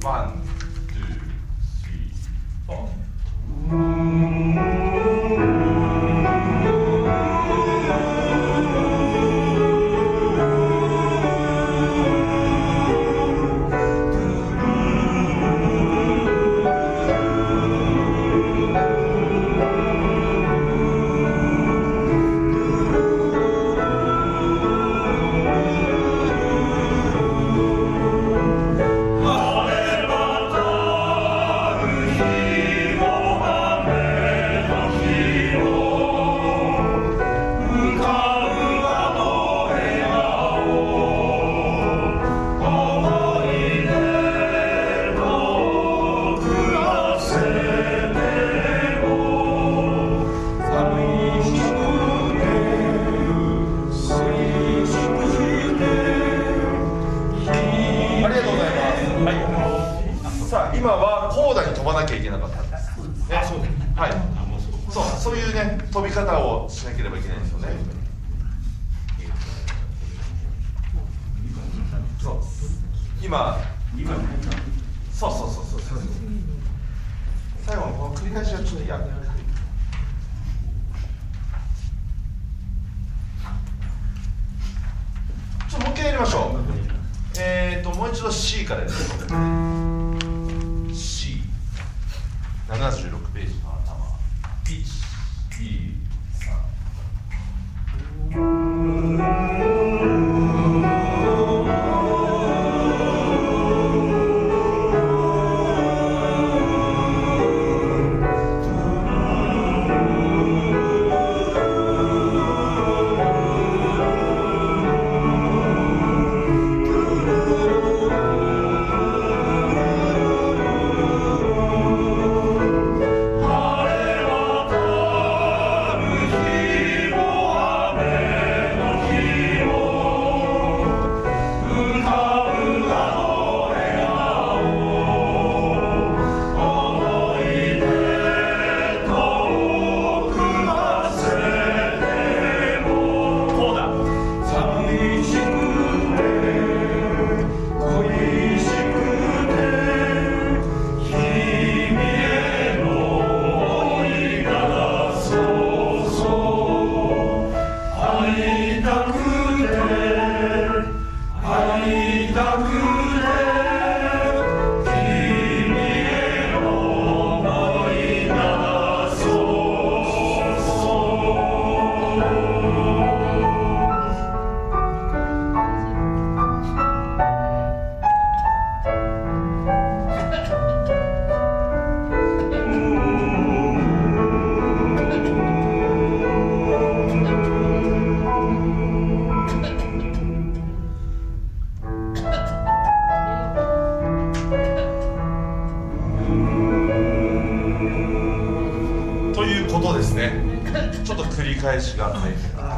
ワン、ツー、スリー、フォー。今は高打に飛ばなきゃいけなかったんです。はい。そういうね飛び方をしなければいけないんですよね。そう今そう最後のこの繰り返しはちょっとやる。ちょっともう一回やりましょう。もう一度 C からです。76ページの頭1、2、ということですね。ちょっと繰り返しが大変。